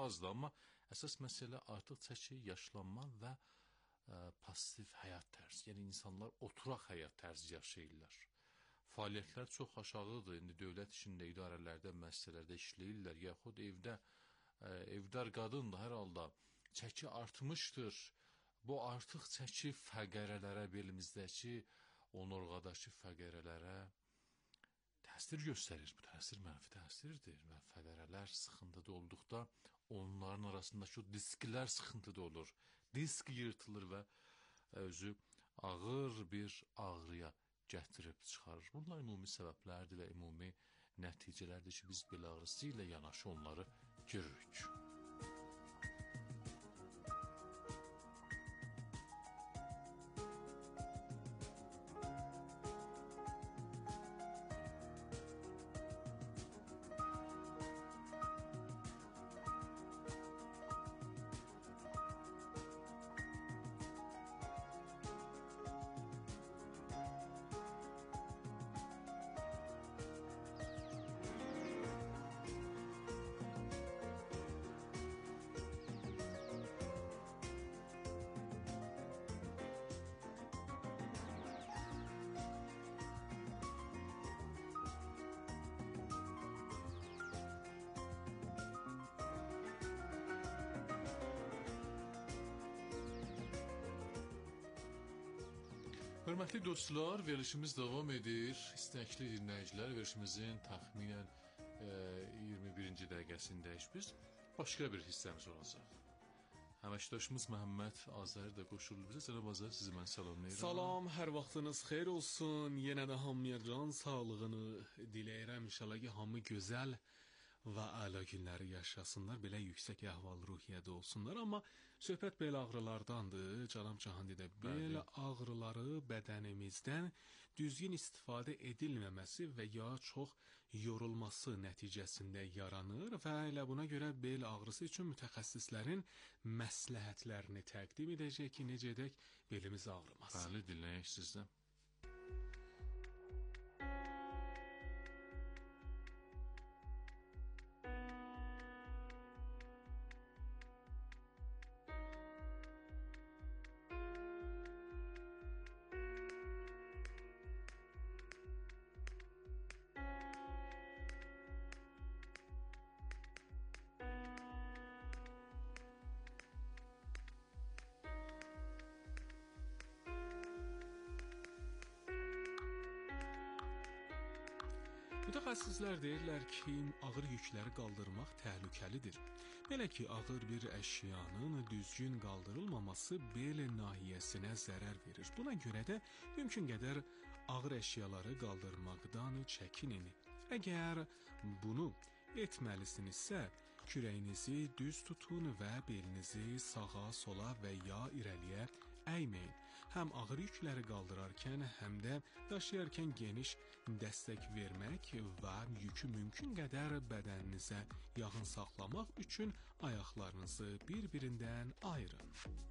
azdır, amma əsas məsələ artıq çəki, yaşlanma və pasiv həyat tərzi. Yəni insanlar oturaq həyat tərzi yaşayırlar. Fəaliyyətlər çox aşağıdır. İndi dövlət işində, idarələrdə, müəssisələrdə işləyirlər, yaxud evdə evdar qadın da hər halda çəki artmışdır. Bu artıq çəki fəqərələrə, belimizdəki onurğadakı fəqərələrə təsir göstərir. Bu təsir mənfi təsirdir və fəqərələr sıxıntıda olduqda onların arasındakı disklər sıxıntıda olur. Disk yırtılır və özü ağır bir ağrıya gətirib çıxarır. Bunlar ümumi səbəblərdir və ümumi nəticələrdir ki, biz bel ağrısı ilə yanaşı onları görürük. Hörmətli dostlar, verilişimiz davam edir. İstəkli dinləyicilər, verilişimizin təxminən 21-ci dəqiqəsindəyik biz. Başqa bir hissəmiz olacaq. Həməkdaşımız Məhəmməd Azəri də qoşulur bizə. Cənab Azəri, sizi mən salamlayıram. Salam, hər vaxtınız xeyir olsun. Yenə də hamıya can sağlığını diləyirəm. İnşallah ki, hamı gözəl və əla günləri yaşasınlar, belə yüksək əhval-ruhiyyədə olsunlar. Amma söhbət bel ağrılardandır. Cənab Cahandidə bel ağrıları bədənimizdən düzgün istifadə edilməməsi və ya çox yorulması nəticəsində yaranır və elə buna görə bel ağrısı üçün mütəxəssislərin məsləhətlərini təqdim edəcək ki, necə edək belimiz ağrımasın. Bəli, dinləyək sizdən. Mütəxəssislər deyirlər ki, ağır yükləri qaldırmaq təhlükəlidir. Belə ki, ağır bir əşyanın düzgün qaldırılmaması bel nahiyəsinə zərər verir. Buna görə də mümkün qədər ağır əşyaları qaldırmaqdan çəkinin. Əgər bunu etməlisinizsə, kürəyinizi düz tutun və belinizi sağa, sola və ya irəliyə əyməyin. Həm ağır yükləri qaldırarkən, həm də daşıyarkən geniş dəstək vermək və yükü mümkün qədər bədəninizə yaxın saxlamaq üçün ayaqlarınızı bir-birindən ayırın.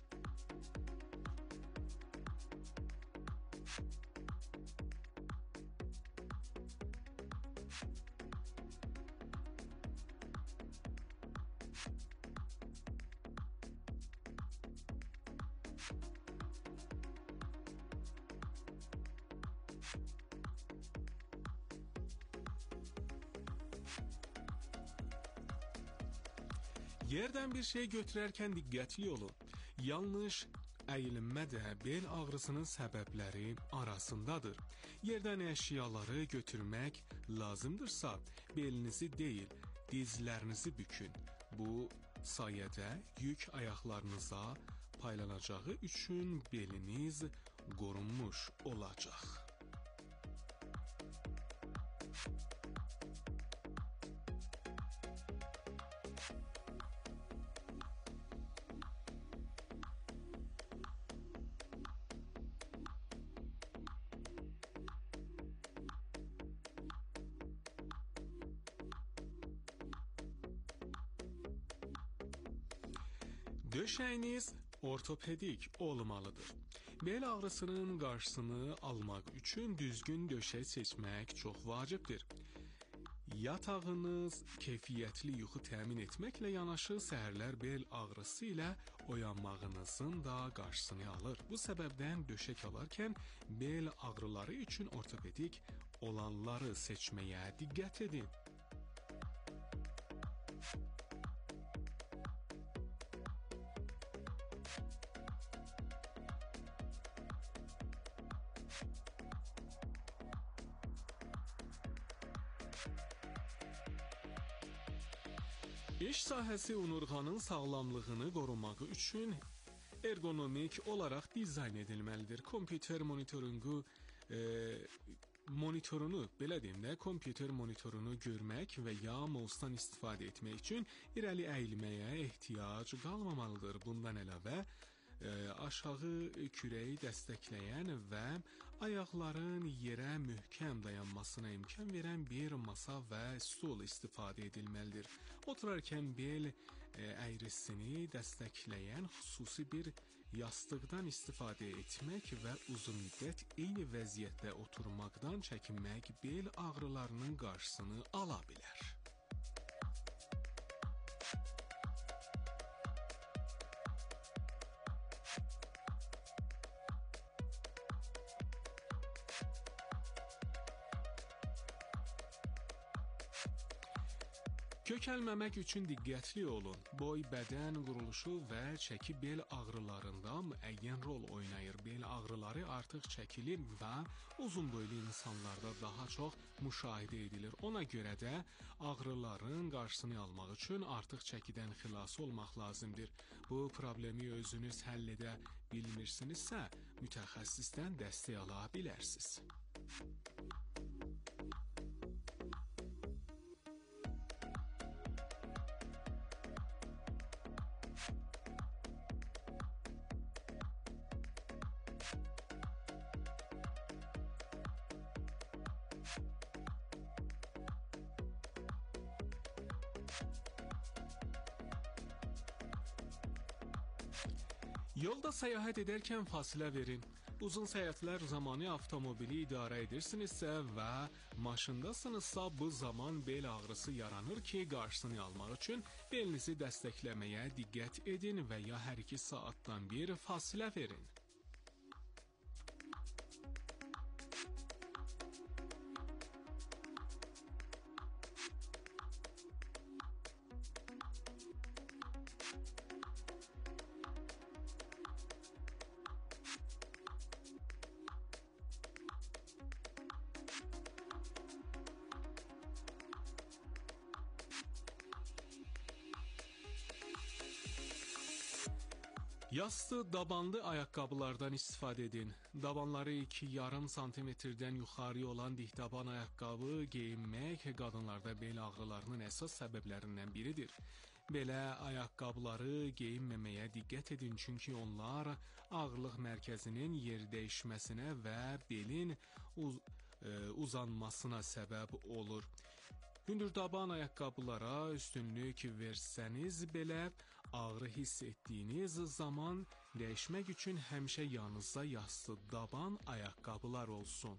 Yerdən bir şey götürərkən diqqətli olun. Yanlış əyilmə də bel ağrısının səbəbləri arasındadır. Yerdən əşyaları götürmək lazımdırsa, belinizi deyil, dizlərinizi bükün. Bu sayədə yük ayaqlarınıza paylanacağı üçün beliniz qorunmuş olacaq. Döşəyiniz ortopedik olmalıdır. Bel ağrısının qarşısını almaq üçün düzgün döşək seçmək çox vacibdir. Yatağınız keyfiyyətli yuxu təmin etməklə yanaşı səhərlər bel ağrısı ilə oyanmağınızın da qarşısını alır. Bu səbəbdən döşək alarkən bel ağrıları üçün ortopedik olanları seçməyə diqqət edin. İş sahəsi onurğanın sağlamlığını qorumaq üçün ergonomik olaraq dizayn edilməlidir. Kompüter monitorunu, belə deyim də, kompüter monitorunu görmək və ya mousdan istifadə etmək üçün irəli əyilməyə ehtiyac qalmamalıdır. Bundan əlavə, aşağı kürəyi dəstəkləyən və ayaqların yerə möhkəm dayanmasına imkan verən bir masa və stol istifadə edilməlidir. Oturarkən bel əyrisini dəstəkləyən xüsusi bir yastıqdan istifadə etmək və uzun müddət eyni vəziyyətdə oturmaqdan çəkinmək bel ağrılarının qarşısını ala bilər. Kökəlməmək üçün diqqətli olun. Boy, bədən quruluşu və çəki bel ağrılarında müəyyən rol oynayır. Bel ağrıları artıq çəkilir və uzun boylu insanlarda daha çox müşahidə edilir. Ona görə də ağrıların qarşısını almaq üçün artıq çəkidən xilas olmaq lazımdır. Bu problemi özünüz həll edə bilmirsinizsə, mütəxəssisdən dəstək ala bilərsiniz. Yolda səyahət edərkən fasilə verin. Uzun səyahətlər zamanı avtomobili idarə edirsinizsə və maşındasınızsa bu zaman bel ağrısı yaranır ki, qarşısını almaq üçün belinizi dəstəkləməyə diqqət edin və ya hər 2 saatdan bir fasilə verin. Yastı, dabanlı ayaqqabılardan istifadə edin. Dabanları 2,5 santimetrdən yuxarı olan dihtaban ayaqqabı geyinmək qadınlarda bel ağrılarının əsas səbəblərindən biridir. Belə ayaqqabıları geyinməməyə diqqət edin, çünki onlar ağırlıq mərkəzinin yer dəyişməsinə və belin uzanmasına səbəb olur. Hündürdaban ayaqqabılara üstünlük versəniz belə, ağrı hiss etdiyiniz zaman dəyişmək üçün həmişə yanınızda yastı daban ayaqqabılar olsun.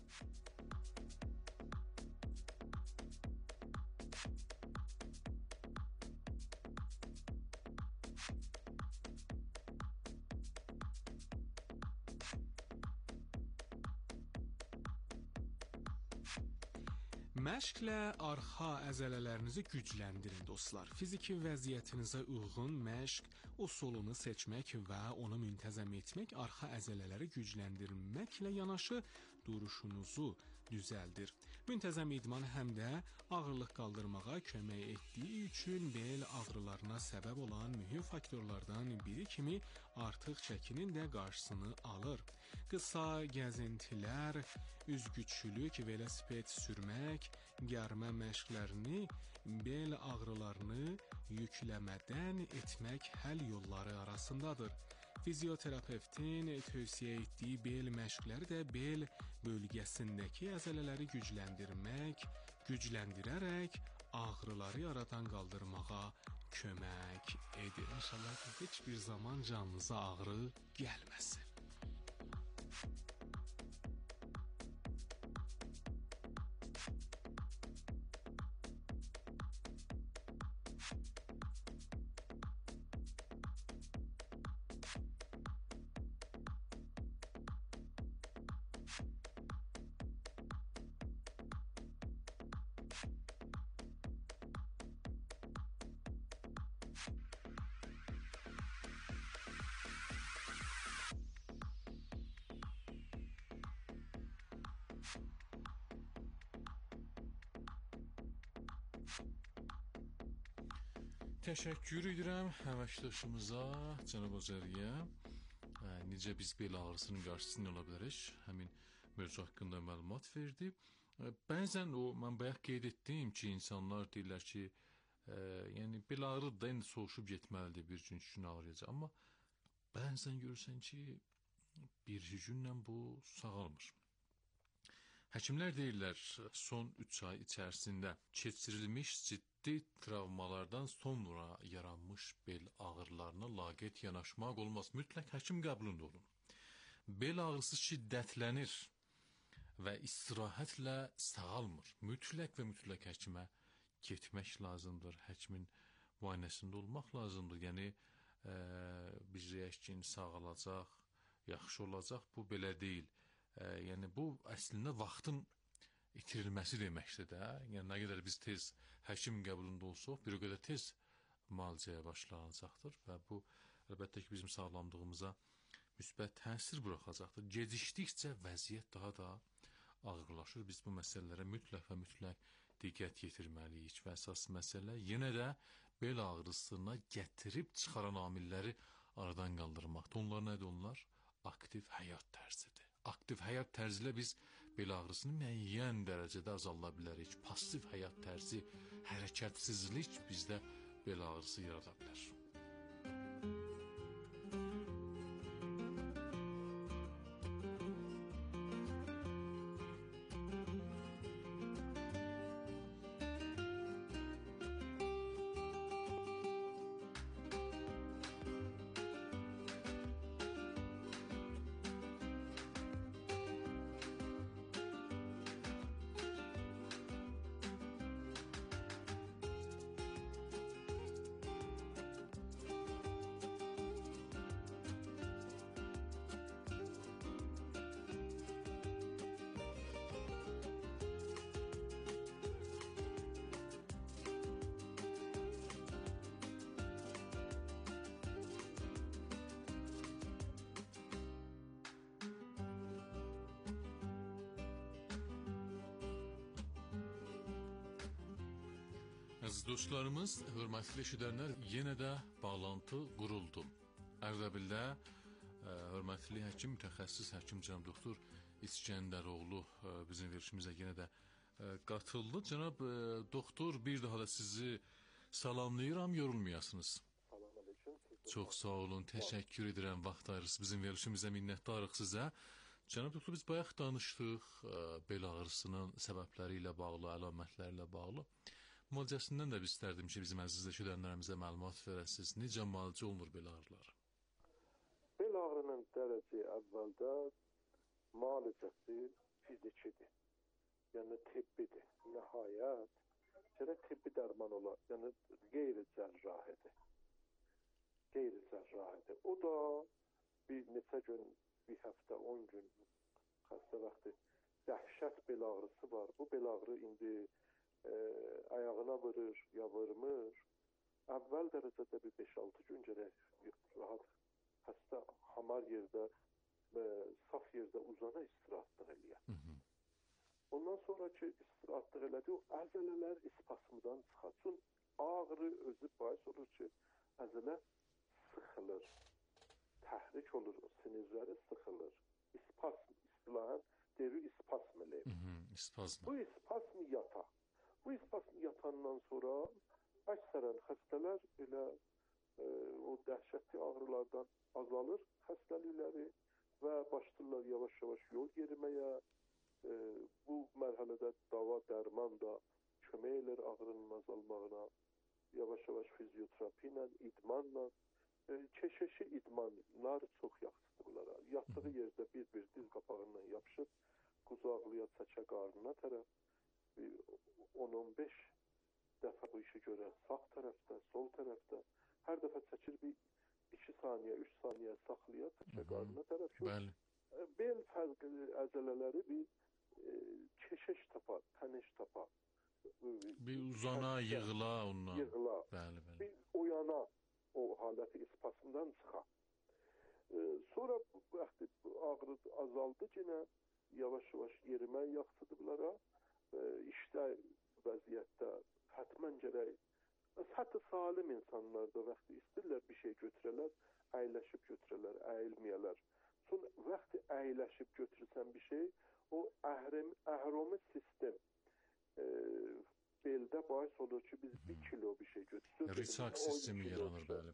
Məşqlə arxa əzələlərinizi gücləndirin dostlar. Fiziki vəziyyətinizə uyğun məşq usulunu seçmək və onu müntəzəm etmək arxa əzələləri gücləndirməklə yanaşı duruşunuzu düzəldir. Müntəzəm idman həm də ağırlıq qaldırmağa kömək etdiyi üçün bel ağrılarına səbəb olan mühüm faktorlardan biri kimi artıq çəkinin də qarşısını alır. Qısa gəzintilər, üzgüçülük, velosiped sürmək, gərmə məşqlərini, bel ağrılarını yükləmədən etmək həll yolları arasındadır. Fizioterapevtin tövsiyə etdiyi bel məşqləri də bel bölgəsindəki əzələləri gücləndirərək ağrıları yaradan qaldırmağa kömək edir. İnşallah ki, heç bir zaman canınıza ağrı gəlməsin. təşəkkür edirəm əməkdaşımıza, cənab Azəriyə. Necə biz bel ağrısının qarşısını ala bilərik? Həmin mövzu haqqında məlumat verdi. Bəzən mən bayaq qeyd etdim ki, insanlar deyirlər ki, yəni bel ağrıdır da, indi soğuşub getməlidir, bir gün, 2 gün ağrıyacaq. Amma bəzən görürsən ki, bir günlə bu sağalmır. Həkimlər deyirlər, son 3 ay içərisində keçirilmiş ciddi travmalardan sonra yaranmış bel ağrılarına laqeyd yanaşmaq olmaz. Mütləq həkim qəbulunda olun. Bel ağrısı şiddətlənir və istirahətlə sağalmır. Mütləq və mütləq həkimə getmək lazımdır. Həkimin müayinəsində olmaq lazımdır. Yəni, biz deyək ki, sağalacaq, yaxşı olacaq, bu belə deyil. Yəni, bu əslində vaxtın itirilməsi deməkdir də. Yəni, nə qədər biz tez həkim qəbulunda olsaq, bir o qədər tez müalicəyə başlanacaqdır və bu, əlbəttə ki, bizim sağlamlığımıza müsbət təsir buraxacaqdır. Gecikdikcə vəziyyət daha da ağırlaşır. Biz bu məsələlərə mütləq və mütləq diqqət yetirməliyik və əsas məsələ yenə də bel ağrısına gətirib çıxaran amilləri aradan qaldırmaqdır. Onlar nədir onlar? Aktiv həyat tərzidir. Aktiv həyat tərzi ilə biz bel ağrısını müəyyən dərəcədə azalda bilərik. Pasiv həyat tərzi, hərəkətsizlik bizdə bel ağrısı yarada bilər. Əziz dostlarımız, hörmətli eşidənlər, yenə də bağlantı quruldu. Ərdəbildə hörmətli həkim, mütəxəssis həkim cənab doktor İskəndəroğlu bizim verilişimizə yenə də qatıldı. Cənab doktor, bir daha da sizi salamlayıram, yorulmayasınız. Çox sağ olun, təşəkkür edirəm, vaxt ayırırsınız bizim verilişimizə, minnətdarıq sizə. Cənab doktor, biz bayaq danışdıq bel ağrısının səbəbləri ilə bağlı, əlamətləri ilə bağlı. Müalicəsindən də biz istərdim ki, bizim əziz eşidənlərimizə məlumat verəsiniz. Necə müalicə olunur bel ağrıları? Bel ağrının dərəcə əvvəldə müalicəsi fizikidir. Yəni tibbidir. Nəhayət, gərək tibbi dərman olar. Yəni qeyri-cərrahidir. Qeyri-cərrahidir. O da bir neçə gün, bir həftə, 10 gün xəstə vaxtı dəhşət bel ağrısı var. Bu bel ağrı indi ayağına vurur, ya vurmur. Əvvəl dərəcədə bir 5-6 gün gərək rahat xəstə hamar yerdə, saf yerdə uzana istirahatlıq eləyər. Ondan sonraki istirahatlıq elədi, o əzələlər ispasmıdan çıxar. Çünki ağrı özü bais olur ki, əzələ sıxılır, təhrik olur, sinirləri sıxılır. İspasm, istilahən devi ispasm eləyir. Bu ispasm yata. Bu ispasm yatandan sonra əksərən xəstələr elə o dəhşətli ağrılardan azalır xəstəlikləri və başlayırlar yavaş-yavaş yol yeriməyə. Bu mərhələdə dava, dərman da kömək edir ağrının azalmağına. Yavaş-yavaş fizioterapi ilə, idmanla, keşişi idmanlar çox yaxşıdır bunlara. Yatdığı yerdə bir-bir diz qapağından yapışıb, quzaqlıya, çəkə qarnına tərəf 10-15 dəfə bu işi görər. Sağ tərəfdə, sol tərəfdə. Hər dəfə çəkir bir 2 saniyə, 3 saniyə saxlayır, çəkə qarnına tərəf. Bel fərqli əzələləri bir keşiş tapar, təniş tapar. Bir uzana, yığıla ondan. Yığıla. Bəli. Bir oyana, o haləti ispasmdan çıxar. Sonra ağrı azaldı yenə, yavaş-yavaş yerimə yaxşıdır bunlara. İşdə vəziyyətdə hətmən gərək Hətta salim insanlar da vaxtı istəyirlər bir şey götürələr, əyləşib götürələr, əyilməyələr. Sonra vaxtı əyləşib götürürsən bir şey, o əhromi sistem beldə bahis olur ki, biz 1 kilo bir şey götürsək, Risak sistemi yaranır, bəli.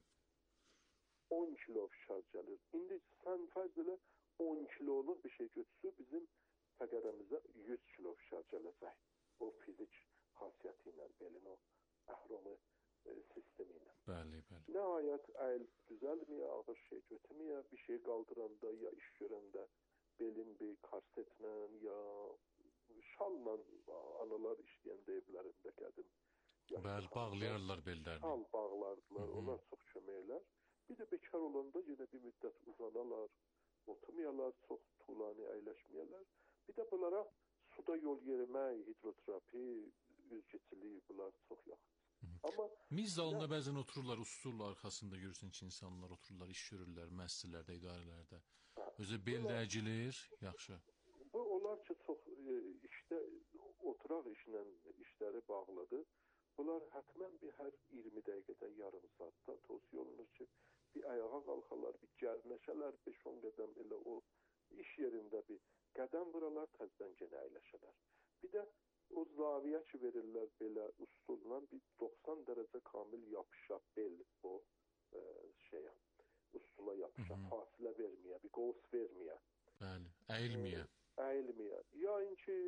10 kilo fişar gəlir. İndi sən fərz elə 10 kiloluq bir şey götürsək, bizim fəqərəmizə 100 kilo fişar gələcək. O fizik xasiyyəti ilə, belin o əhromi sistemi ilə. Bəli, bəli. Nəhayət əyil düzəlməyə, ağır şey götürməyə, bir şey qaldıranda ya iş görəndə belin bir karsetlə ya şalla analar işləyəndə evlərində qədim. Bəli, bağlayarlar bellərini. Şal bağlardılar, onlar çox köməklər. Bir də bekar olanda yenə bir müddət uzanalar, oturmayalar, çox tulani əyləşməyələr. Bir də bunlara suda yol yerimək, hidroterapi, üzgəçilik bunlar çox yaxın. Amma miz dalında bəzən otururlar, usturlar arxasında görürsən ki, insanlar otururlar, iş görürlər, müəssisələrdə, idarələrdə. Özü bel də əcilir, yaxşı. Bu onlar ki, çox işdə oturaq işlə işləri bağlıdır. Bunlar hətmən bir hər 20 dəqiqədən yarım saatda tövsiyə olunur ki, bir ayağa qalxarlar, bir gərnəşələr, 5-10 qədəm elə o iş yerində bir qədəm vuralar, təzdən genə əyləşələr. Bir də o zaviyə ki verirlər belə ustulla bir 90 dərəcə kamil yapışa bel o şeyə, ustula yapışa, fasilə verməyə, bir qovs verməyə. Bəli, əyilməyə. Əyilməyə. Yayın ki,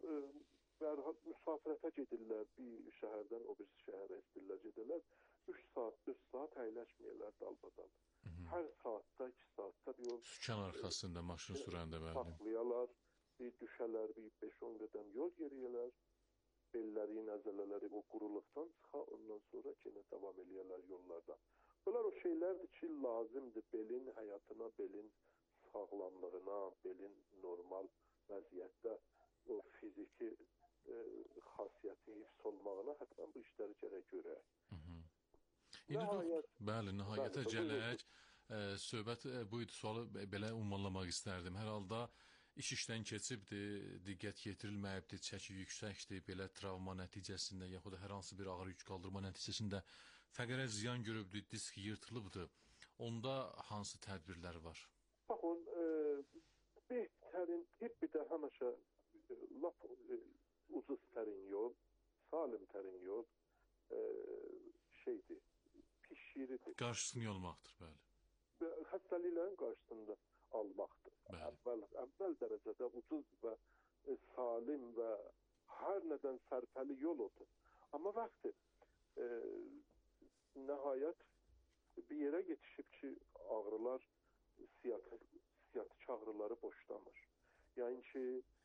müsafirətə gedirlər, bir şəhərdən o bir şəhərə istəyirlər gedirlər, 3 saat, 4 saat əyləşməyələr dalbadal. Hər saatda, 2 saatda bir o sükan arxasında maşın sürəndə bəli. Saxlayalar, bir düşələr, bir 5-10 qədəm yol yeriyələr, belləri, nəzələləri o quruluqdan çıxa, ondan sonra yenə davam eləyərlər yollarda. Bunlar o şeylərdir ki, lazımdır belin həyatına, belin sağlamlığına, belin normal vəziyyətdə o fiziki xasiyyəti hifz olmağına hətta bu işləri gərək görək. Bəli, nəhayətə gələk. Söhbət buydu, sualı belə ünvanlamaq istərdim. Hər halda iş işdən keçibdir, diqqət yetirilməyibdir, çəki yüksəkdir, belə travma nəticəsində yaxud da hər hansı bir ağır yük qaldırma nəticəsində fəqərə ziyan görübdür, disk yırtılıbdır. Onda hansı tədbirlər var? Baxın, bir də həmişə lap ucuz tərin yol, salim tərin yol şeydir, pişiridir. Qarşısını almaqdır, bəli. Xəstəliklərin qarşısında almaqdır. Əvvəl dərəcədə ucuz və salim və hər nədən sərfəli yol odur. Amma vaxtı nəhayət bir yerə yetişib ki, ağrılar, siyatik ağrıları boşlamır. Yəni ki,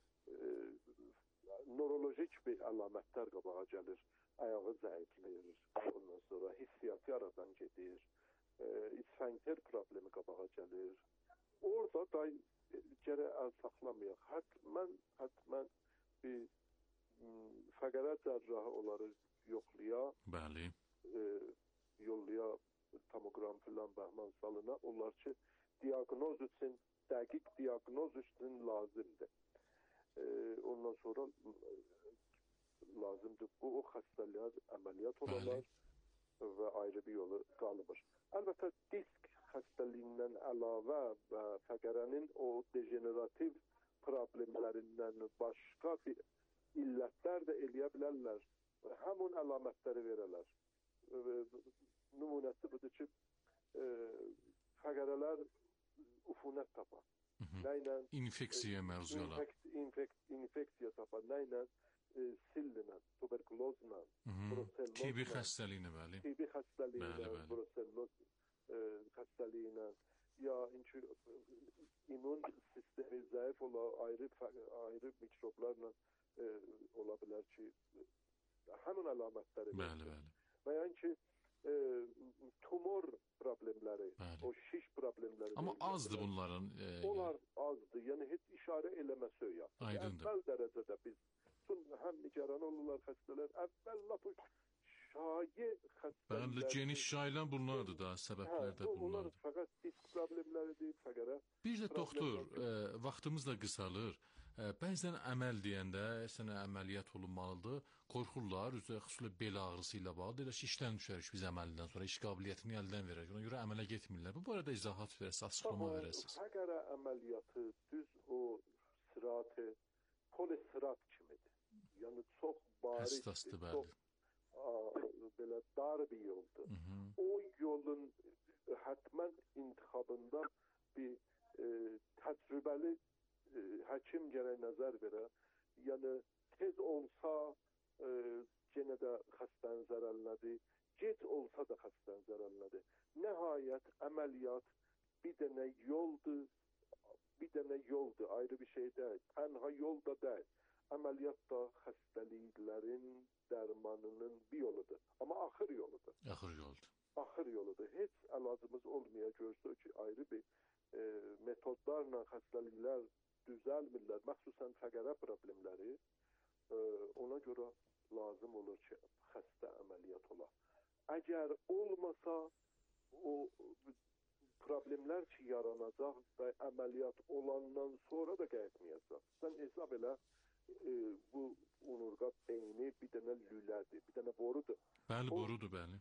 neurolojik bir əlamətlər qabağa gəlir, ayağı zəifləyir, ondan sonra hissiyatı aradan gedir, isfəngter problemi qabağa gəlir. Orada da gərək əl saxlamayaq. Hətmən bir fəqərə cərrahı onları yoxlaya, bəli, yollaya tomoqram filan bəhman salına. Onlar ki, diaqnoz üçün, dəqiq diaqnoz üçün lazımdır. Ondan sonra lazımdır. O xəstəliyə əməliyyat olarlar və ayrı bir yolu qalmır. Əlbəttə, disk xəstəliyindən əlavə və fəqərənin o dejenerativ problemlərindən başqa bir illətlər də eləyə bilərlər. Həmin əlamətləri verərlər. Nümunəsi budur ki, fəqərələr ufunət tapar. İnfeksiya məruzlar. İnfeksiya tapar. Nəylə? Sillə, tuberkulozla, TB xəstəliyinə, bəli. TB xəstəliyinə, bruselloz xəstəliyinə, ya immun sistemi zəif ola, ayrı mikroblarla ola bilər ki, həmin əlamətləri verir. Və yəni ki, tumor problemləri, o şiş problemləri. Amma azdır bunların. Onlar azdır, yəni heç işarə eləmə söyə. Aydındır. Əvvəl dərəcədə biz həm nigaran olurlar xəstələr, əvvəl lap şayi xəstələr. Bəli, geniş yayılan bunlardır da, səbəblər də bunlardır. Bunlar fəqət disk problemləridir, fəqərə. Bir də doktor, vaxtımız da qısalır. Bəzən əməl deyəndə, sənə əməliyyat olunmalıdır, qorxurlar, xüsusilə bel ağrısı ilə bağlı, deyirlər ki, işdən düşərik biz əməlindən sonra, iş qabiliyyətini əldən verək, ona görə əmələ getmirlər. Bu barədə izahat verəsiz, açıqlama verəsiz. Əgər əməliyyatı düz o sıratı, polisırat kimidir. Yəni çox Həssasdır, bariz, çox belə dar bir yoldur. O yolun hətmən intixabında bir təcrübəli həkim gərək nəzər verə. Yəni tez olsa yenə də xəstənin zərərlədir, gec olsa da xəstənin zərərlədir. Nəhayət əməliyyat bir dənə yoldur, ayrı bir şey deyil. Tənha yol da deyil. Əməliyyat da xəstəliklərin dərmanının bir yoludur. Amma axır yoludur. Axır yoludur. Heç əlacımız olmaya görsək ki, ayrı bir metodlarla xəstəliklər düzəlmirlər. Məxsusən fəqərə problemləri. Ona görə lazım olur ki, xəstə əməliyyat ola. Əgər olmasa, o problemlər ki, yaranacaq və əməliyyat olandan sonra da qayıtmayacaq. Sən hesab elə, bu onurğa beyni bir dənə lülədir, bir dənə borudur. Bəli, borudur, bəli.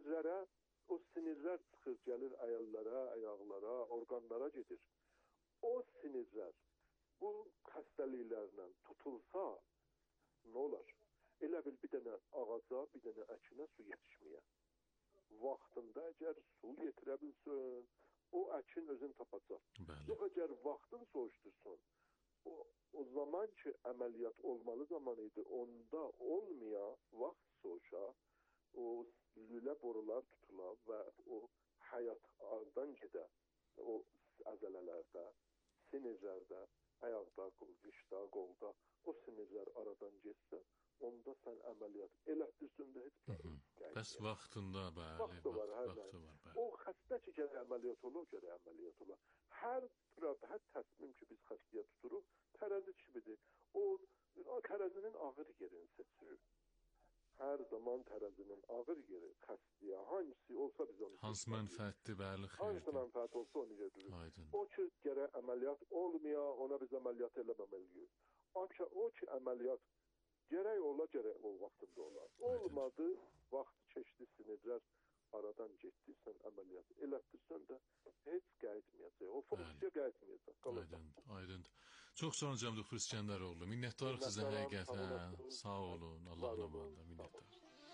O sinirlər çıxır, gəlir əyəllərə, ayaqlara, orqanlara gedir. O sinirlər bu xəstəliklərlə tutulsa, nə olar? Elə bil bir dənə ağaca, bir dənə əkinə su yetişməyə. Vaxtında əgər su yetirə bilsin, o əkin özün tapacaq. Yox, əgər vaxtın soğuşdursun, o zaman ki, əməliyyat olmalı zaman idi, onda olmaya vaxt soğuşa, o lülə borular tutula və o həyatdan gedə, o əzələlərdə, sinirlərdə, ayaqda, qışda, qolda, o sinirlər aradan getsə, onda sən əməliyyat elətdirsən də heç bir bəs vaxtında, bəli. Vaxtı var, hər bəli. O xəstə ki, gərək əməliyyat olur, gərək əməliyyat olur. Hər təsmim ki, biz xəstəyə tuturuq, tərəzi kimidir. O tərəzinin ağır yerini seçirik. Hər zaman tərəzinin ağır yeri xəstəyə, hangisi olsa biz onu... Hansı mənfəətdir, bəli, xeyirdir. Hansı mənfəət olsa onu yedirik. O ki, gərək əməliyyat olmaya, ona biz əməliyyat eləməməliyik. O ki, əməliyyat gərək ola, gərək o vaxtında ola. Olmadı, vaxtı keçdi, sinirlər aradan getdi, sən əməliyyat elətdirsən də heç qayıtmayacaq. O funksiya qayıtmayacaq. Aydındır. Çox sağ olun, Cəm doktor İskəndəroğlu. Minnətdarıq sizə həqiqətən. Sağ olun. Allahın amanında. Minnətdarıq.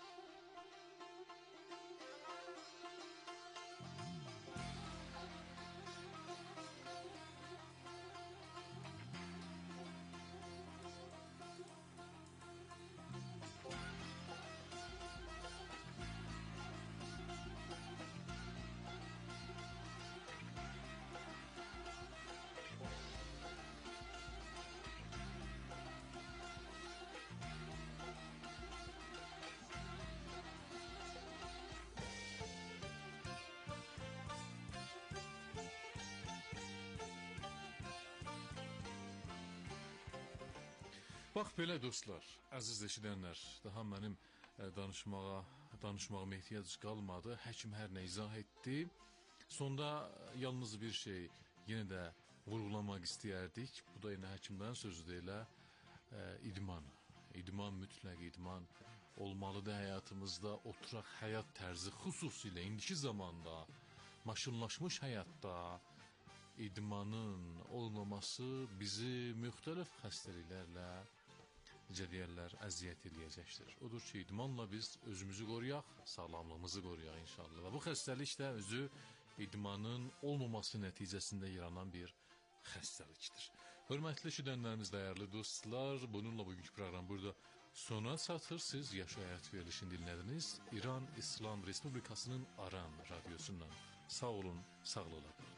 Bax belə dostlar, əziz eşidənlər, daha mənim danışmağıma ehtiyac qalmadı. Həkim hər nə izah etdi. Sonda yalnız bir şey yenə də vurğulamaq istəyərdik. Bu da yenə həkimdən sözüdür elə idman. İdman, mütləq idman olmalıdır həyatımızda. Oturaq həyat tərzi xüsusilə indiki zamanda, maşınlaşmış həyatda idmanın olmaması bizi müxtəlif xəstəliklərlə necə deyərlər, əziyyət eləyəcəkdir. Odur ki, idmanla biz özümüzü qoruyaq, sağlamlığımızı qoruyaq inşallah. Və bu xəstəlik də özü idmanın olmaması nəticəsində yaranan bir xəstəlikdir. Hörmətli eşidənlərimiz, dəyərli dostlar, bununla bugünkü proqram burada sona çatır. Siz Yaşa Həyat verilişini dinlədiniz. İran İslam Respublikasının Aran radiosundan. Sağ olun, sağlıqla qalın.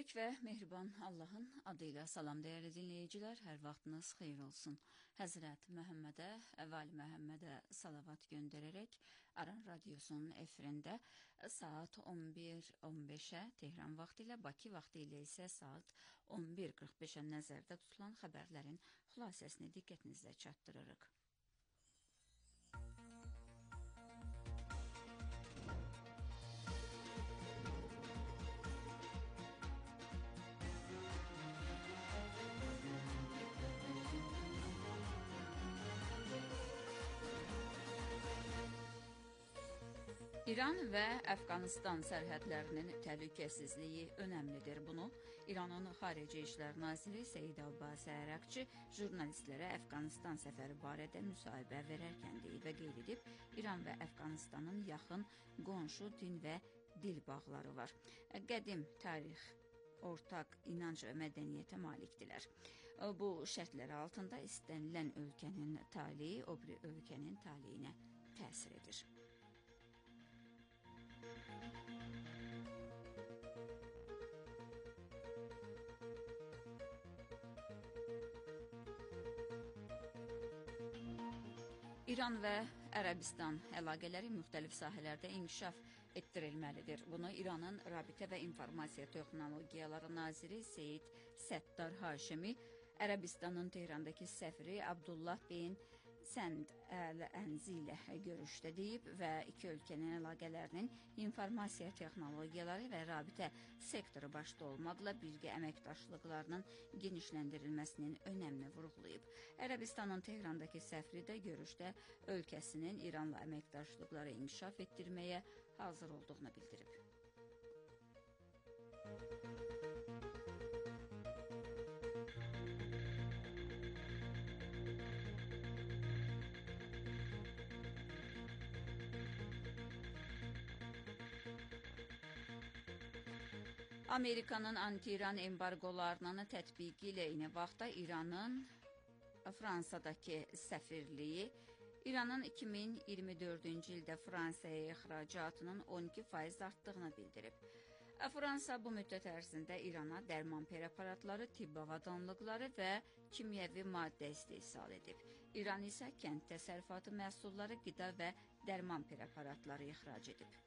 Böyük və mehriban Allahın adıyla salam dəyərli dinləyicilər, hər vaxtınız xeyir olsun. Həzrət Məhəmmədə, Əvvəl Məhəmmədə salavat göndərərək Aran Radiosunun efirində saat 11:15-ə Tehran vaxtı ilə, Bakı vaxtı ilə isə saat 11:45-ə nəzərdə tutulan xəbərlərin xülasəsini diqqətinizə çatdırırıq. İran və Əfqanistan sərhədlərinin təhlükəsizliyi önəmlidir. Bunu İranın Xarici İşlər Naziri Seyid Abbasi Əraqçı jurnalistlərə Əfqanistan səfəri barədə müsahibə verərkən deyib və qeyd edib, İran və Əfqanistanın yaxın qonşu din və dil bağları var. Qədim tarix, ortaq inanc və mədəniyyətə malikdirlər. Bu şərtlər altında istənilən ölkənin taleyi o biri ölkənin taleyinə təsir edir. İran və Ərəbistan əlaqələri müxtəlif sahələrdə inkişaf etdirilməlidir. Bunu İranın Rabitə və İnformasiya Texnologiyaları Naziri Seyid Səttar Haşimi, Ərəbistanın Tehrandakı səfiri Abdullah bin Sənd Əl-Ənzi ilə görüşdə deyib və iki ölkənin əlaqələrinin informasiya texnologiyaları və rabitə sektoru başda olmaqla birgə əməkdaşlıqlarının genişləndirilməsinin önəmini vurğulayıb. Ərəbistanın Tehrandakı səfiri də görüşdə ölkəsinin İranla əməkdaşlıqları inkişaf etdirməyə hazır olduğunu bildirib. Amerikanın anti-İran embargolarının tətbiqi ilə eyni vaxtda İranın Fransadakı səfirliyi İranın 2024-cü ildə Fransaya ixracatının 12% artdığını bildirib. Fransa bu müddət ərzində İrana dərman preparatları, tibb avadanlıqları və kimyəvi maddə istehsal edib. İran isə kənd təsərrüfatı məhsulları, qida və dərman preparatları ixrac edib.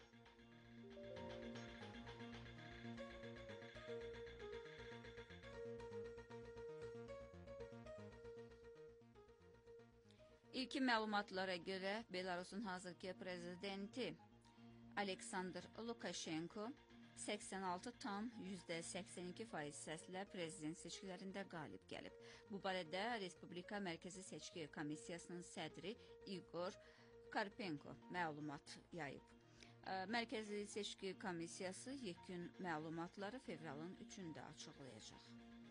İlkin məlumatlara görə Belarusun hazırki prezidenti Aleksandr Lukashenko 86,82% səslə prezident seçkilərində qalib gəlib. Bu barədə Respublika Mərkəzi Seçki Komissiyasının sədri Igor Karpenko məlumat yayıb. Mərkəzi Seçki Komissiyası yekun məlumatları fevralın 3-də açıqlayacaq.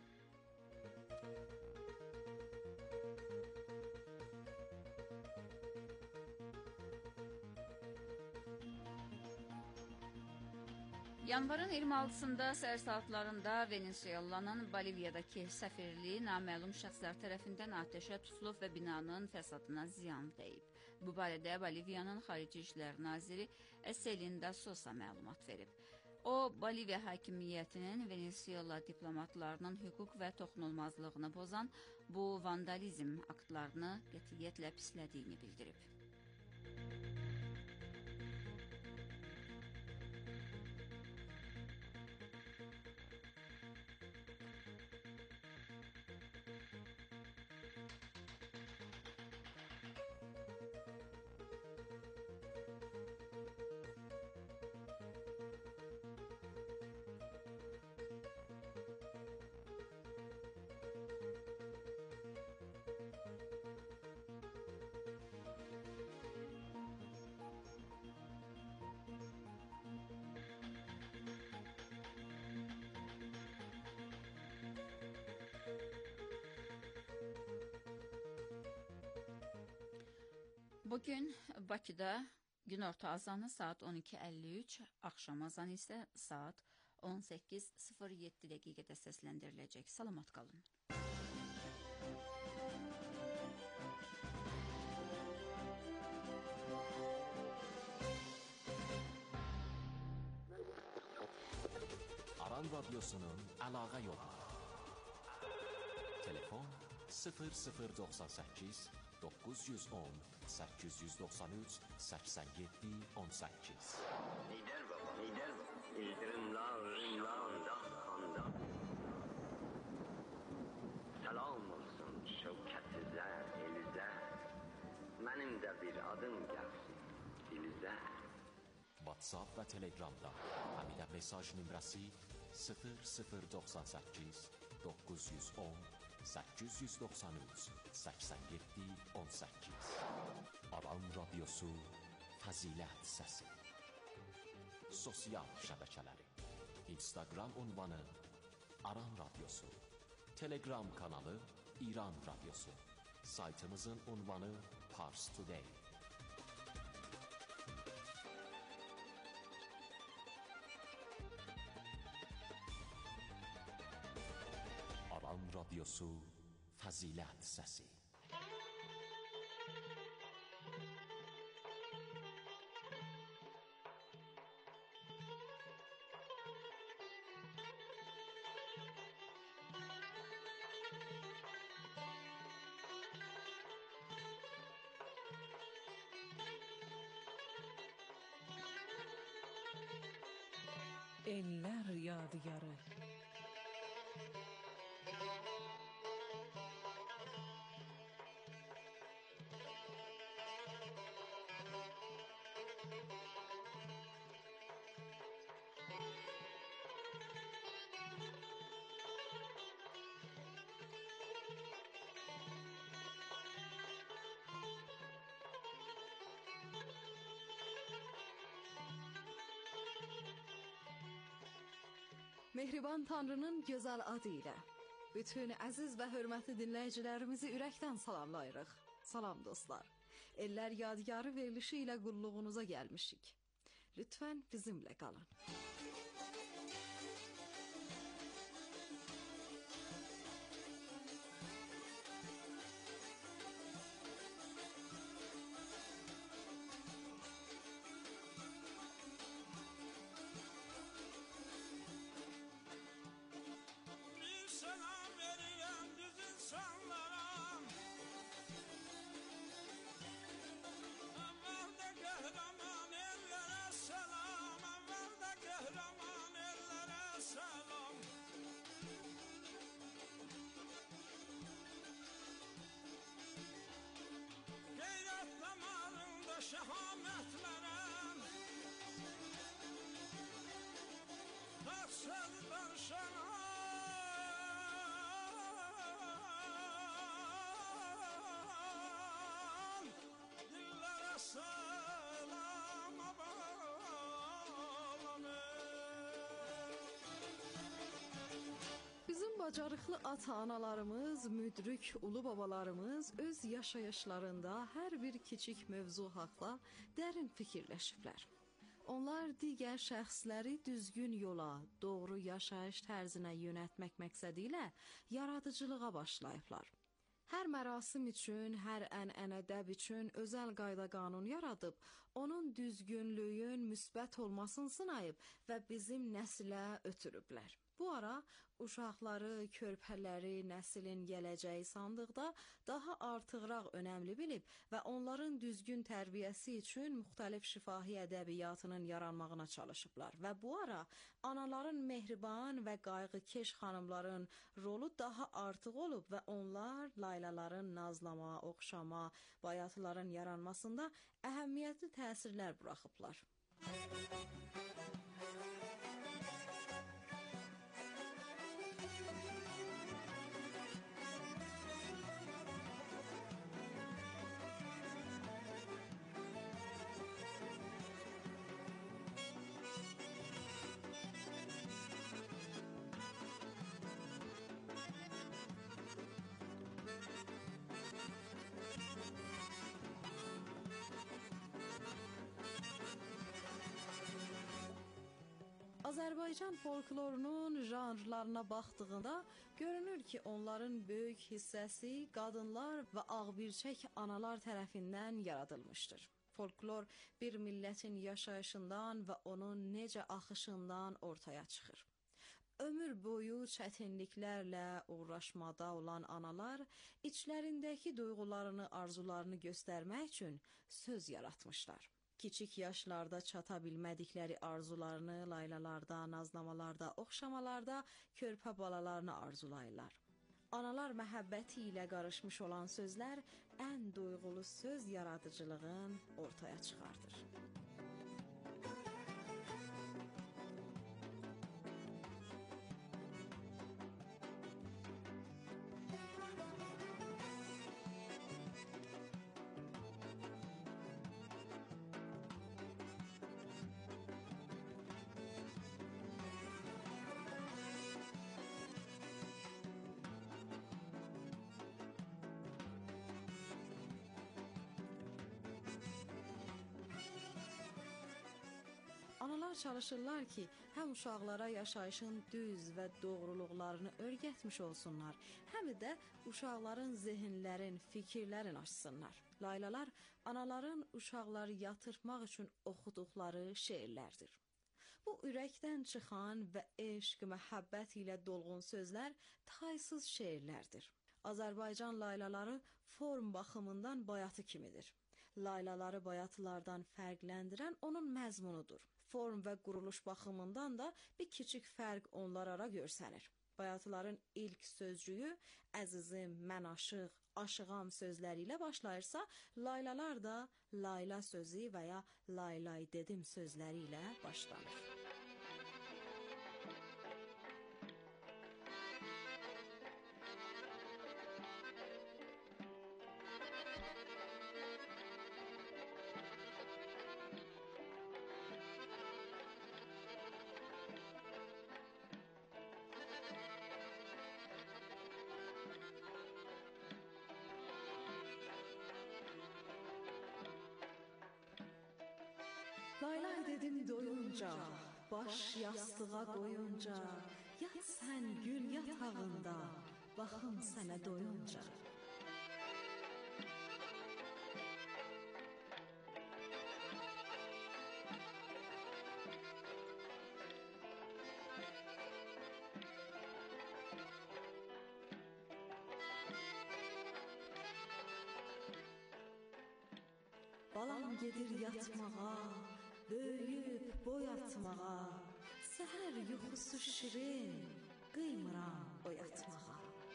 Yanvarın 26-sında səhər saatlarında Venezuelanın Boliviyadakı səfirliyi naməlum şəxslər tərəfindən atəşə tutulub və binanın fəsadına ziyan dəyib. Bu barədə Boliviyanın Xarici İşlər Naziri Celinda Sosa məlumat verib. O, Boliviya hakimiyyətinin Venezuela diplomatlarının hüquq və toxunulmazlığını pozan bu vandalizm aktlarını qətiyyətlə pislədiyini bildirib. Bugün Bakıda günorta azanı saat 12:53, axşam azanı isə saat 18:07 dəqiqədə səsləndiriləcək. Salamat qalın. Aran Radyosu'nun əlaqə yolu. Telefon 0098 910 893 87 18. Lider baba, lider baba. İldırımlarında handa. Salam olsun şevkətizə, elizə. Mənim də bir adım gəlsin, dilizə. WhatsApp və Telegramda həmidə mesaj nömrəsi 0098 910 893 87 18. Aran Radyosu Fəzilət Səsi. Sosial şəbəkələri: Instagram ünvanı Aran Radyosu, Telegram kanalı İran Radyosu, saytımızın ünvanı Pars Today. Aran Radyosu Fəzilət Səsi. Eller yadigarı. Mehriban Tanrının gözəl adı ilə bütün əziz və hörmətli dinləyicilərimizi ürəkdən salamlayırıq. Salam dostlar. Eller yadigarı verilişi ilə qulluğunuza gəlmişik. Lütfən bizimlə qalın. Şehametlerem taksızdan şanan dillere selama bağlanır. Bizim bacarıqlı ata-analarımız, müdrik ulu babalarımız öz yaşayışlarında hər bir kiçik mövzu haqla dərin fikirləşiblər. Onlar digər şəxsləri düzgün yola, doğru yaşayış tərzinə yönəltmək məqsədi ilə yaradıcılığa başlayıblar. Hər mərasim üçün, hər ənənədəb üçün özəl qayda-qanun yaradıb, onun düzgünlüyün müsbət olmasını sınayıb və bizim nəsilə ötürüblər. Bu ara uşaqları, körpələri, nəslin gələcəyi sandıqda daha artıqraq önəmli bilib və onların düzgün tərbiyəsi üçün müxtəlif şifahi ədəbiyyatının yaranmağına çalışıblar. Və bu ara anaların mehriban və qayğıkeş xanımların rolu daha artıq olub və onlar laylaların nazlama, oxşama, bayatıların yaranmasında əhəmiyyətli təsirlər buraxıblar. Azərbaycan folklorunun janrlarına baxdığında görünür ki, onların böyük hissəsi qadınlar və ağbirçək analar tərəfindən yaradılmışdır. Folklor bir millətin yaşayışından və onun necə axışından ortaya çıxır. Ömür boyu çətinliklərlə uğraşmada olan analar içlərindəki duyğularını, arzularını göstərmək üçün söz yaratmışlar. Kiçik yaşlarda çata bilmədikləri arzularını laylalarda, nazlamalarda, oxşamalarda körpə balalarını arzulayırlar. Analar məhəbbəti ilə qarışmış olan sözlər ən duyğulu söz yaradıcılığın ortaya çıxardır. Analar çalışırlar ki, həm uşaqlara yaşayışın düz və doğruluqlarını öyrətmiş olsunlar, həm də uşaqların zehinlərin, fikirlərin açsınlar. Laylalar anaların uşaqları yatırtmaq üçün oxuduqları şeirlərdir. Bu ürəkdən çıxan və eşq, məhəbbət ilə dolğun sözlər taysız şeirlərdir. Azərbaycan laylaları form baxımından bayatı kimidir. Laylaları bayatılardan fərqləndirən onun məzmunudur. Form və quruluş baxımından da bir kiçik fərq onlar ara görsənir. Bayatıların ilk sözcüyü əzizim, mən aşıq, aşığam sözləri ilə başlayırsa, laylalar da layla sözü və ya laylay dedim sözləri ilə başlanır. Laylay dedim doyunca, baş yastığa qoyunca, yat sən gül yatağında, baxım sənə doyunca. Balam gedir yatmağa, böyüyüb boy atmağa, səhər yuxusu şirin, qıymıram oyatmağa.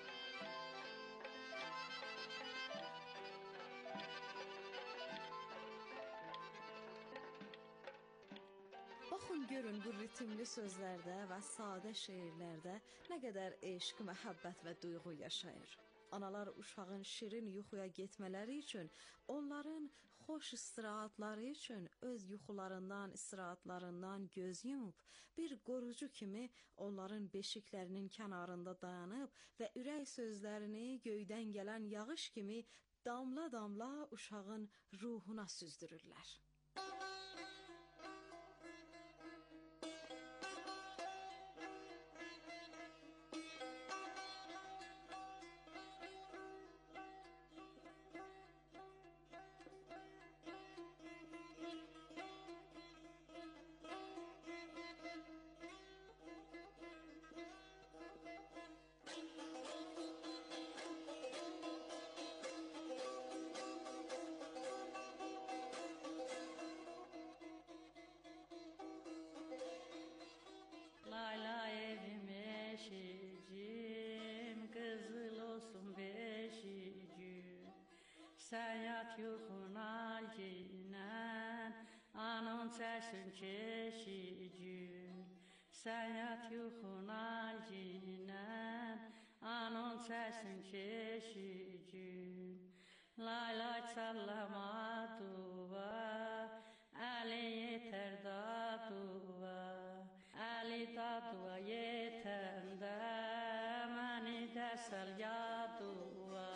Baxın görün bu ritmli sözlərdə və sadə şeirlərdə nə qədər eşq, məhəbbət və duyğu yaşayır. Analar uşağın şirin yuxuya getmələri üçün, onların xoş istirahatları üçün öz yuxularından, istirahatlarından göz yumub, bir qorucu kimi onların beşiklərinin kənarında dayanıb və ürək sözlərini göydən gələn yağış kimi damla-damla uşağın ruhuna süzdürürlər. Sən yat yuxuna ginən, anın çəksin keşicün. Sən yat yuxuna ginən, anın çəksin keşicün. Laylay çallama duva, əli yetər daduva. Əli daduva yetəndə, məni də səl yaduva.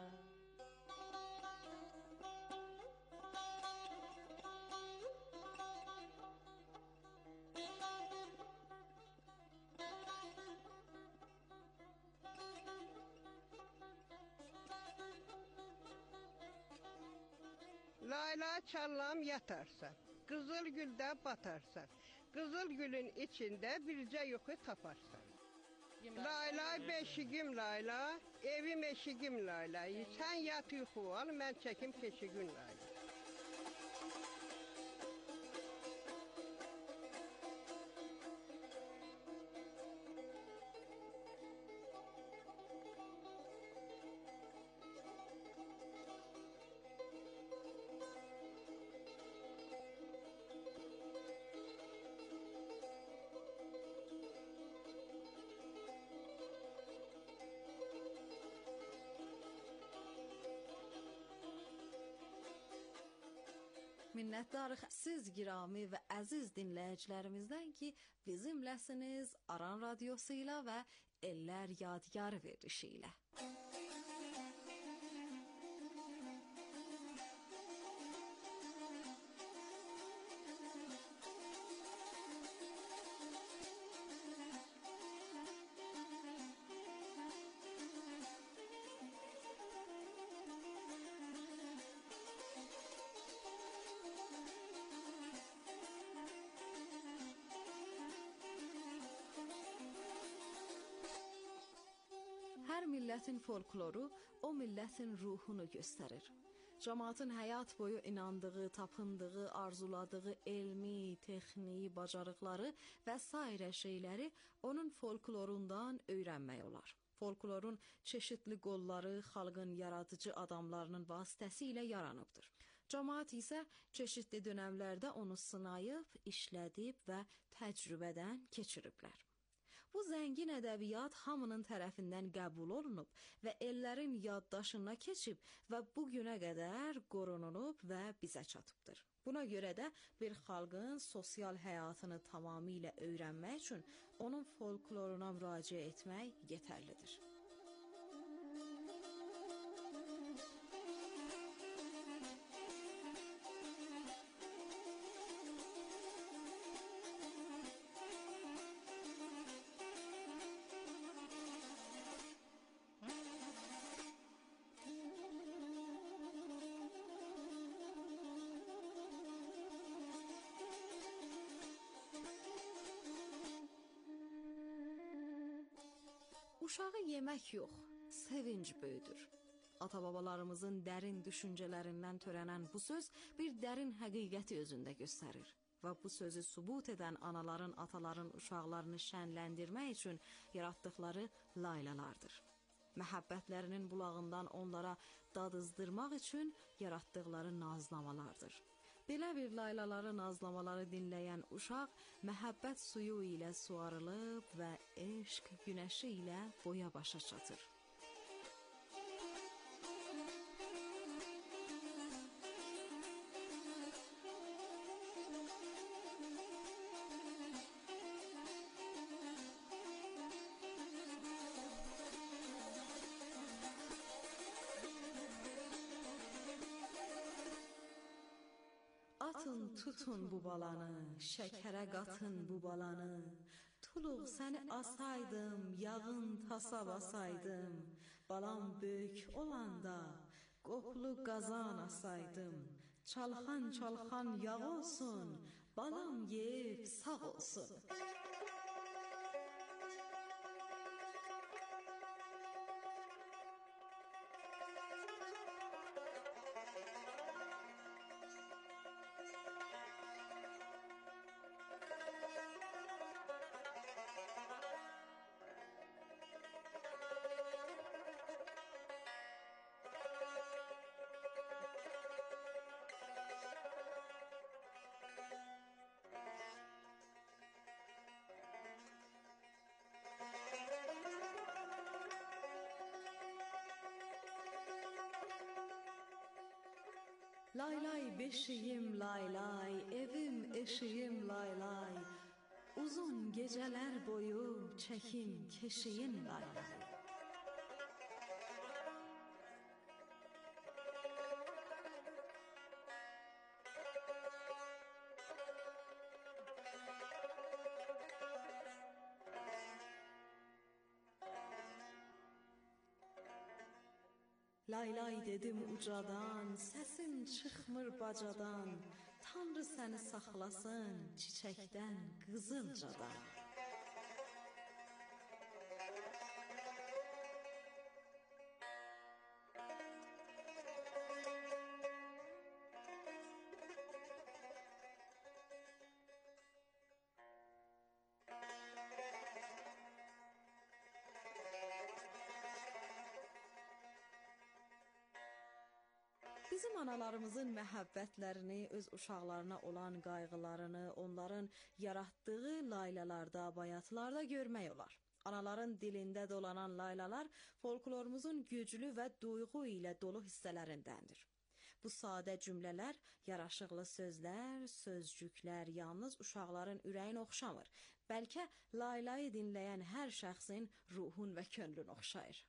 Layla çallam yatarsan, qızıl güldə batarsan, qızıl gülün içində bircə yuxu taparsan. Laylay beşigim layla, evim eşigim layla. Sen yat yuxu al, mən çəkim keşigin layla. Minnətdarıq siz girami və əziz dinləyicilərimizdən ki, bizimləsiniz Aran Radiosu ilə və Ellər Yadigarı verilişi ilə. Hər millətin folkloru o millətin ruhunu göstərir. Cəmaatın həyat boyu inandığı, tapındığı, arzuladığı elmi, texniki, bacarıqları və sairə şeyləri onun folklorundan öyrənmək olar. Folklorun çeşitli qolları xalqın yaradıcı adamlarının vasitəsilə yaranıbdır. Cəmaat isə çeşitli dönəmlərdə onu sınayıb, işlədib və təcrübədən keçiriblər. Bu zəngin ədəbiyyat hamının tərəfindən qəbul olunub və ellərin yaddaşına keçib və bu günə qədər qorunub və bizə çatıbdır. Buna görə də bir xalqın sosial həyatını tamamilə öyrənmək üçün onun folkloruna müraciət etmək yetərlidir. Uşağı yemək yox, sevinc böyüdür. Ata-babalarımızın dərin düşüncələrindən törənən bu söz bir dərin həqiqəti özündə göstərir. Və bu sözü sübut edən anaların, ataların uşaqlarını şənləndirmək üçün yaratdıqları laylalardır. Məhəbbətlərinin bulağından onlara dadızdırmaq üçün yaratdıqları nazlamalardır. Belə bir laylaları, nazlamaları dinləyən uşaq məhəbbət suyu ilə suarılıb və eşq günəşi ilə boya başa çatır. Atın, tutun bu balanı, şəkərə qatın bu balanı. Tuluq səni asaydım, yağın tasa basaydım. Balam böyük olanda, qoplu qazan asaydım. Çalxan çalxan yağ olsun, balam yeyib sağ olsun. Lay lay beşiyim lay lay, evim eşiyim lay lay. Uzun geceler boyu çekim keşiyim lay lay. Lay lay dedim ucadan, səsim çıxmır bacadan. Tanrı səni saxlasın çiçəkdən, qızılcadan. Bizim analarımızın məhəbbətlərini, öz uşaqlarına olan qayğılarını, onların yaratdığı laylalarda, bayatlarda görmək olar. Anaların dilində dolanan laylalar folklorumuzun güclü və duyğu ilə dolu hissələrindəndir. Bu sadə cümlələr, yaraşıqlı sözlər, sözcüklər yalnız uşaqların ürəyin oxşamır. Bəlkə laylayı dinləyən hər şəxsin ruhun və könlün oxşayır.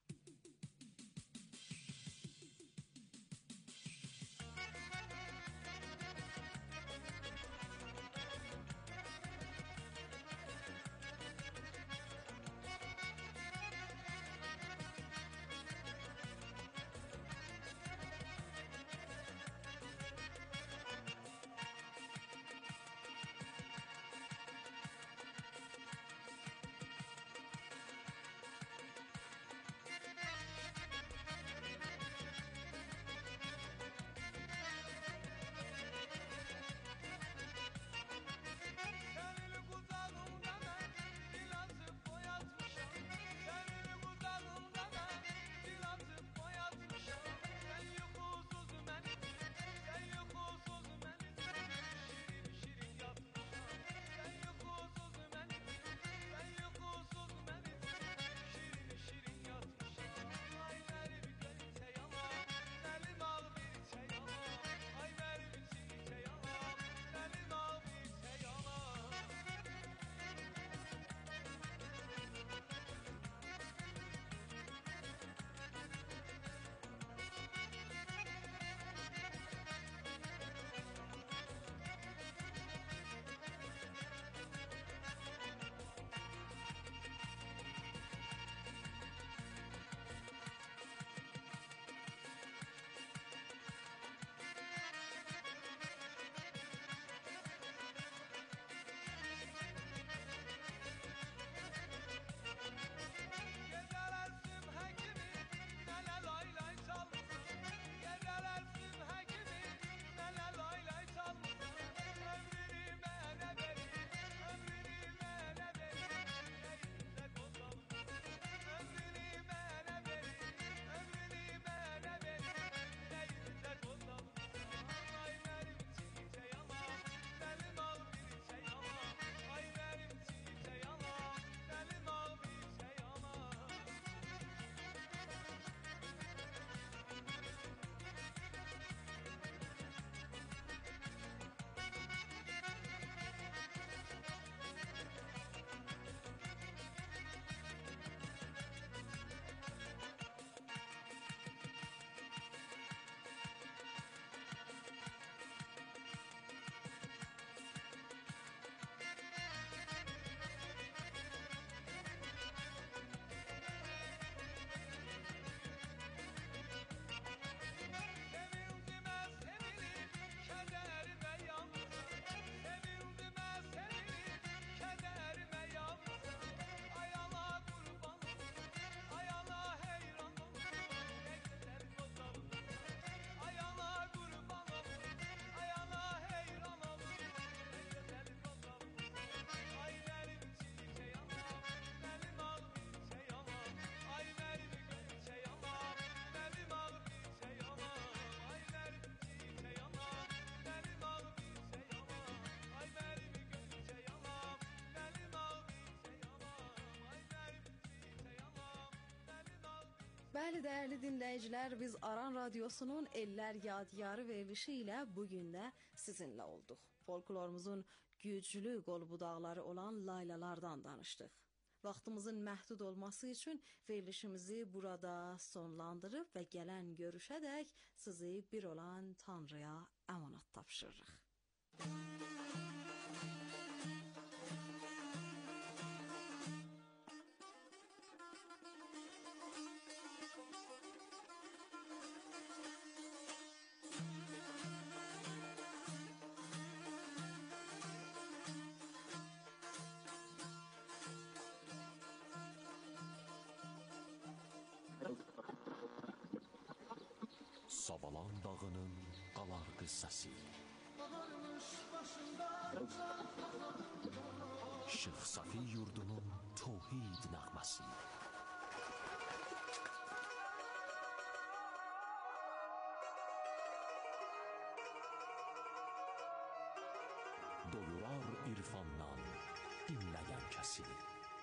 Bəli, dəyərli dinləyicilər, biz Aran Radiosunun Ellər Yadigarı verilişi ilə bugün də sizinlə olduq. Folklorumuzun güclü qol-budaqları olan laylalardan danışdıq. Vaxtımızın məhdud olması üçün verilişimizi burada sonlandırıb və gələn görüşədək sizi bir olan Tanrıya əmanət tapşırırıq. Savalan dağının qalardı səsi, Şıx Safi yurdunun tövhid nəğməsi. doyurar irfandan dinləyən kəsini.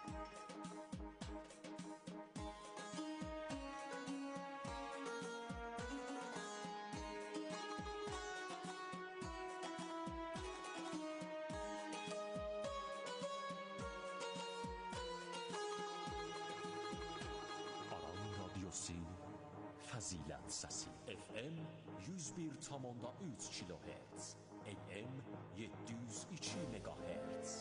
Fəzilət səsi FM 101,3 kHz AM 702 MHz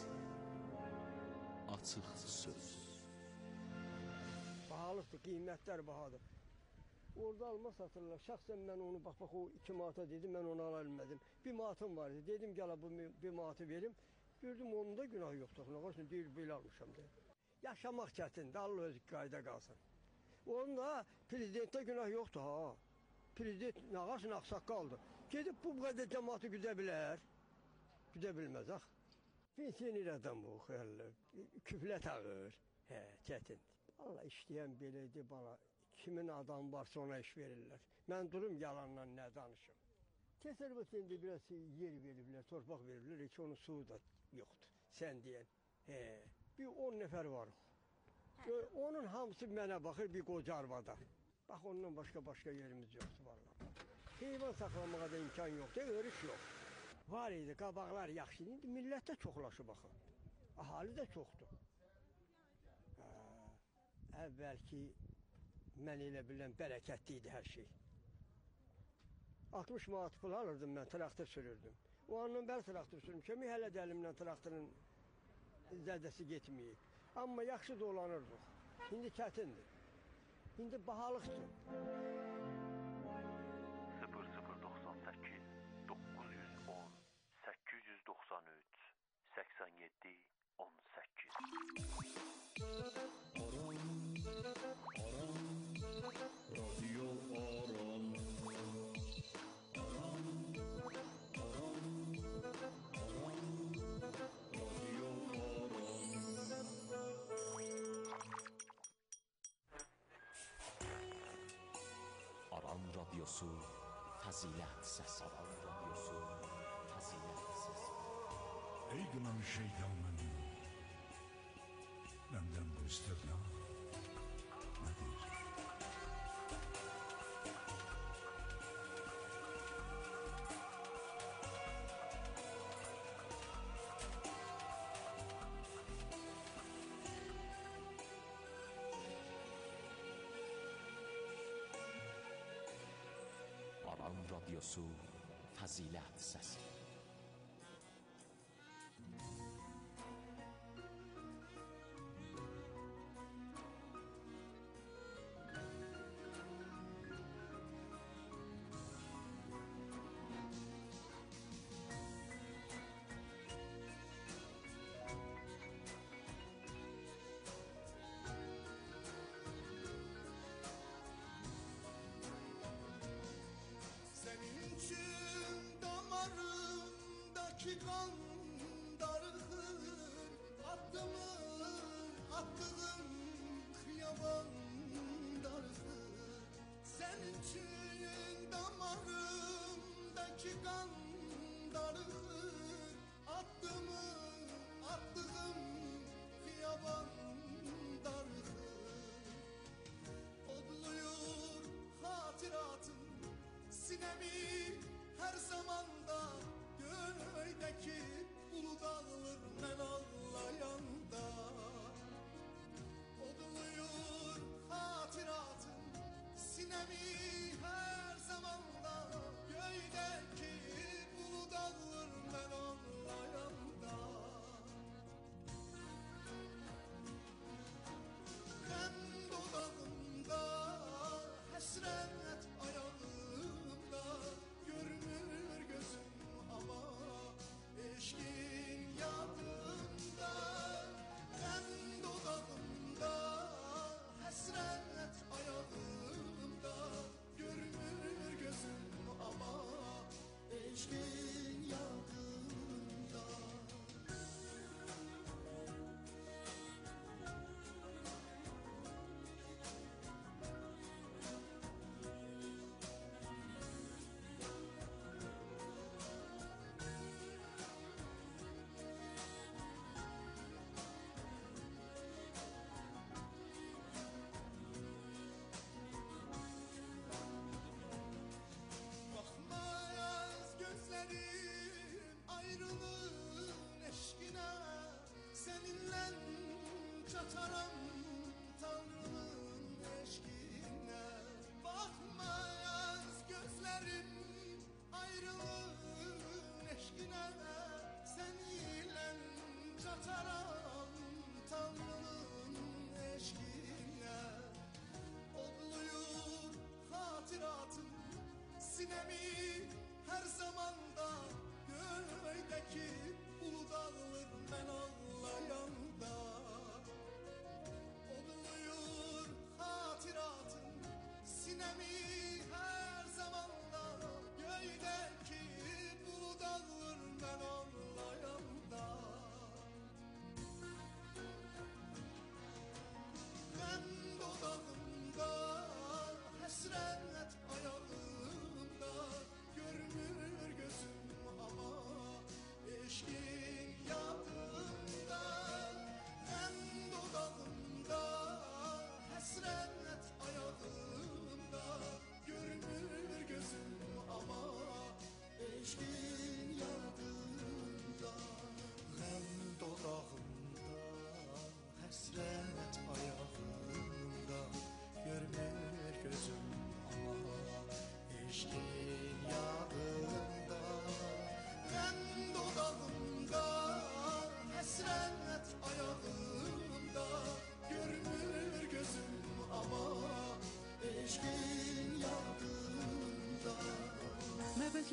Açıq söz. Bahalıqdır, qiymətlər bahadır. Orada alma satırlar. Şəxsən mən onu bax o 2 manata dedim, mən onu ala bilmədim. 1 manatım var idi. Dedim gələ bu 1 manatı verim. Gördüm onun da günah yoxdur. Nə qarşın deyir belə almışam deyə. Yaşamaq çətindir. Allah öz qayda qalsın. Onun da prezidentdə günah yoxdur ha. Prezident nağasın ağsaqqaldır. Gedib bu qədər cəmaatı güdə bilər. Güdə bilməz ax. Pensioner adam bu xəyallı. Küflət ağır. Hə, çətindir. Allah işləyən belədir bala. Kimin adamı varsa ona iş verirlər. Mən durum yalanla nə danışım. Təsərrüfatında biraz yer veriblər, torpaq veriblər. Heç onun suyu da yoxdur. Sən deyən. Hə, bir 10 nəfər var. Onun hamısı mənə baxır bir qoca arvada. Bax ondan başqa yerimiz yoxdur vallahi. Heyvan saxlamağa da imkan yoxdur, örüş yox. Var idi, qabaqlar yaxşı. İndi millət də çoxlaşıb baxın. Ahali də çoxdur. Əvvəlki mən elə bilən bərəkətli idi hər şey. 60 manat pul alırdım mən, traktor sürürdüm. O andan bəri traktor sürmüşəm, hələ də əlimdən traktorun zədəsi getməyib. Amma yaxşı dolanırdıq. İndi çətindir. İndi bahalıqdır. 0098 910 893 87 18 Radyo Aran Aran Radyosu Fəzilət səsi. Aran Radyosu Fəzilət səsi. Ey qınan şeytanın məndən bu istirna nədir? Aran Radyosu Fəzilət səsi. Senin için damarım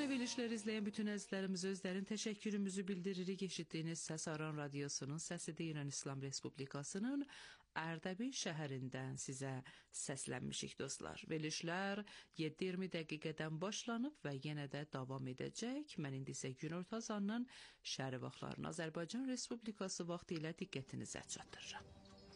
verilişləri izləyən bütün əzizlərimizə özlərin təşəkkürümüzü bildiririk. Eşitdiyiniz səs Aran Radiosunun səsidir. İran İslam Respublikasının Ərdəbil şəhərindən sizə səslənmişik dostlar. Verilişlər 7:20 dəqiqədən başlanıb və yenə də davam edəcək. Mən indi isə günorta azanının şəhəri vaxtlarını Azərbaycan Respublikası vaxtı ilə diqqətinizə çatdırıram.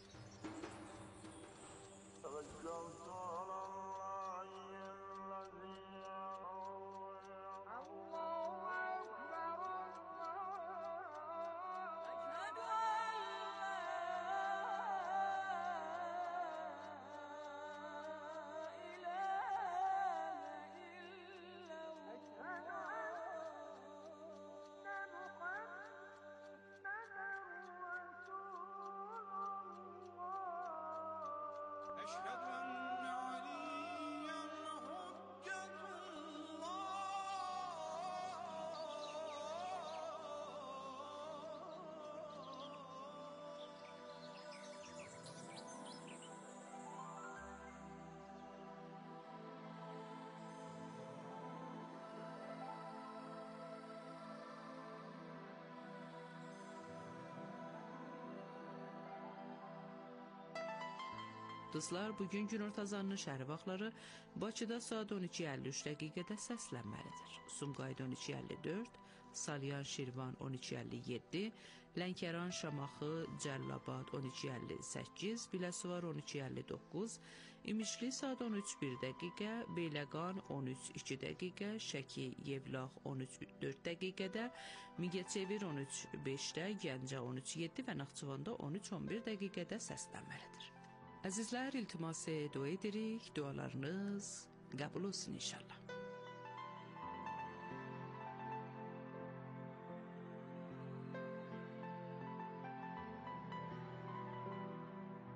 Dostlar, bugün günorta azanının şəhəri vaxtları Bakıda saat 12:53 dəqiqədə səslənməlidir. Sumqayıt 12:54, Salyan Şirvan 12:57, Lənkəran Şamaxı Cəllabad 12:58, Biləsuvar 12:59, İmişli saat 13:01 dəqiqə, Beyləqan 13:02 dəqiqə, Şəki Yevlax 13:04 dəqiqədə, Mingəçevir 13:05-də, Gəncə 13:07 və Naxçıvanda 13:11 dəqiqədə səslənməlidir. Əzizlər, iltimas dua edirik, dualarınız qəbul olsun inşallah.